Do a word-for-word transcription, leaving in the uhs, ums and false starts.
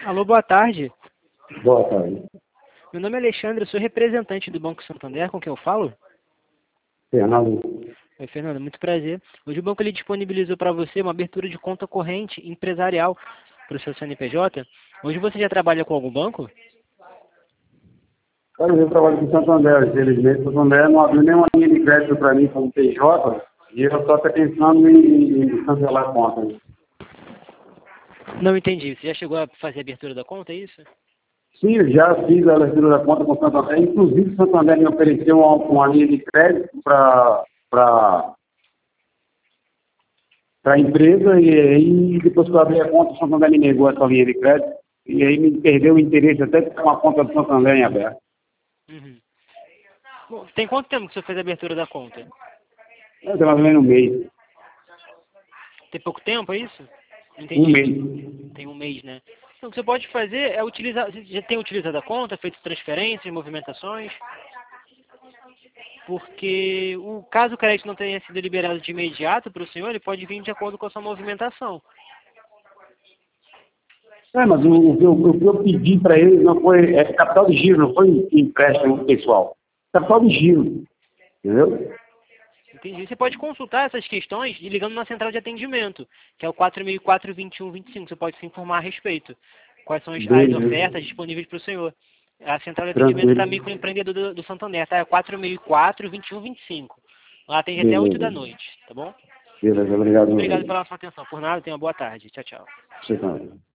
Alô, boa tarde. Boa tarde. Meu nome é Alexandre, eu sou representante do Banco Santander, com quem eu falo? Fernando. Oi, Fernando, muito prazer. Hoje o banco ele disponibilizou para você uma abertura de conta corrente empresarial para o seu C N P J. Hoje você já trabalha com algum banco? Cara, eu trabalho com o Santander, infelizmente. O Santander não abriu nenhuma linha de crédito para mim como P J e eu só estou pensando em, em cancelar a conta. Não entendi. Você já chegou a fazer a abertura da conta, é isso? Sim, eu já fiz a abertura da conta com o Santander. Inclusive, o Santander me ofereceu uma, uma linha de crédito para a empresa e aí, depois que eu abri a conta, o Santander me negou essa linha de crédito e aí me perdeu o interesse até de ter uma conta do Santander em aberto. Uhum. Bom, tem quanto tempo que você fez a abertura da conta? Eu tenho mais ou menos um mês. Tem pouco tempo, é isso? Um Entendi. mês. Tem um mês, né? Então, o que você pode fazer é utilizar... Você já tem utilizado a conta, feito transferências, movimentações? Porque o caso o crédito não tenha sido liberado de imediato para o senhor, ele pode vir de acordo com a sua movimentação. É, mas o, o, que eu- o que eu pedi para ele não foi é, capital de giro, não foi empréstimo pessoal. Capital de giro, entendeu? Entendi. Você pode consultar essas questões ligando na central de atendimento, que é o quatro seis quatro, dois um dois cinco. Você pode se informar a respeito. Quais são as, as Beleza. ofertas disponíveis para o senhor. A central de atendimento para Tranquilo. microempreendedor do, do Santander, tá? É quatro seis quatro, dois um dois cinco. Lá atende até oito da Beleza. noite, tá bom? Beleza, obrigado, meu Obrigado velho. pela sua atenção. Por nada, tenha uma boa tarde. Tchau, tchau. Você também.